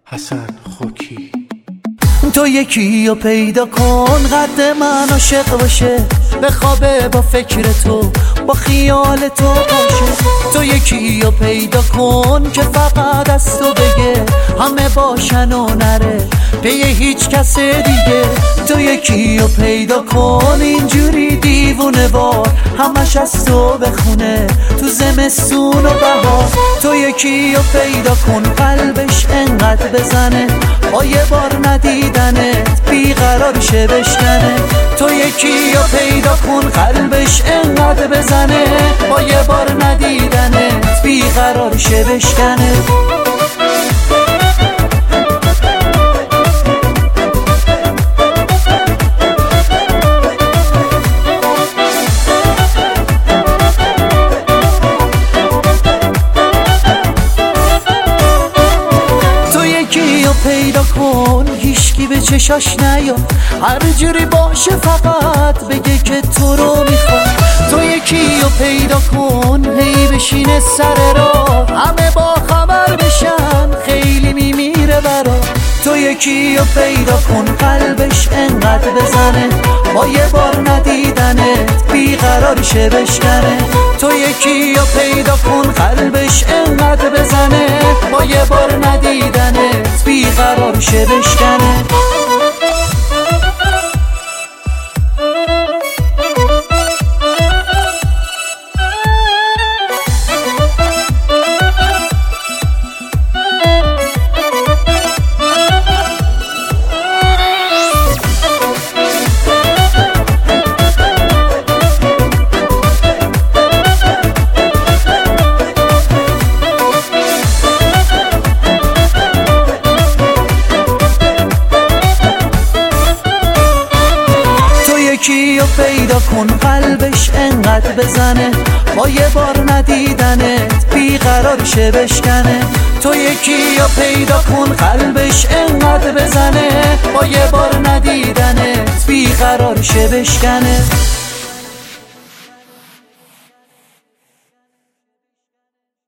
حسن خوکی. تو یکی رو پیدا کن قد من عاشق باشه، بخوابه با فکر تو، با خیال تو باشه. تو یکی رو پیدا کن که فقط از تو بگه همه باشن و نره به هیچ کس دیگه. تو یکی رو پیدا کن اینجوری دیوونه وار همش از تو بخونه تو زمستون و بهار. تو یکی رو پیدا کن قلبش انقدر بزنه با یه بار ندیدنت بیقرار شه بشکنه. تو یکی رو پیدا کن قلبش انقدر بزنه با یه بار ندیدنت بیقرار شه بشکنه. پیدا کن هیچکی به چشاش نیاد، هر جوری باشه فقط بگه که تو رو میخواد. تو یکی رو پیدا کن هی بشینه سر راه همه با خبر بشن خیلی میمیره برا. تو یکی رو پیدا کن قلبش انقدر بزنه با یه بار ندیدنت بیقرار شه بشکنه. تو یکی رو پیدا کن قلبش انقدر بزنه با یه بار ندیدنت بیقرار شه بشکنه. یکی رو پیدا کن قلبش انقدر بزنه با یه بار ندیدنت بیقرار شه بشکنه. تو یکی رو پیدا کن قلبش انقدر بزنه با یه بار ندیدنت بیقرار شه بشکنه.